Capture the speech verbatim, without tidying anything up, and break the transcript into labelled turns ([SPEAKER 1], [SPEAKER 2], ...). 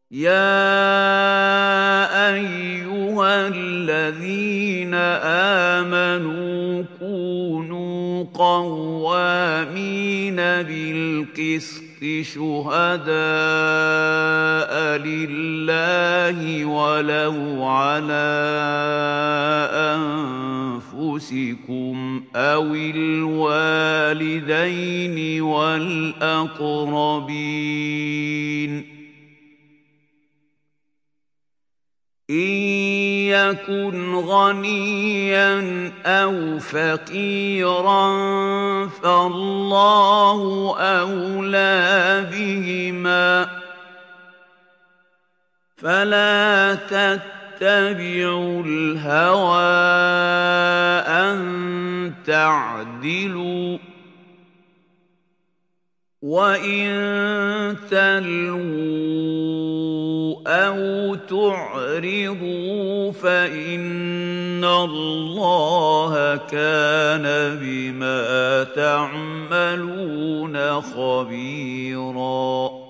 [SPEAKER 1] يَا أَيُّهَا الَّذِينَ آمَنُوا كُونُوا قَوَّامِينَ بِالْقِسْطِ شُهَدَاءَ لِلَّهِ وَلَوْ عَلَىٰ أَنفُسِكُمْ أَوِ الْوَالِدَيْنِ وَالْأَقْرَبِينَ إِن يَكُنْ غَنِيًّا أَوْ فَقِيرًا فَاللَّهُ أَوْلَىٰ بِهِمَا ۖ فَلَا تَتَّبِعُوا الْهَوَىٰ أَن تَعْدِلُوا ۚ وَإِن تَلْوُوا أَوْ تُعْرِضُوا فَإِنَّ اللَّهَ كَانَ بِمَا تَعْمَلُونَ خَبِيرًا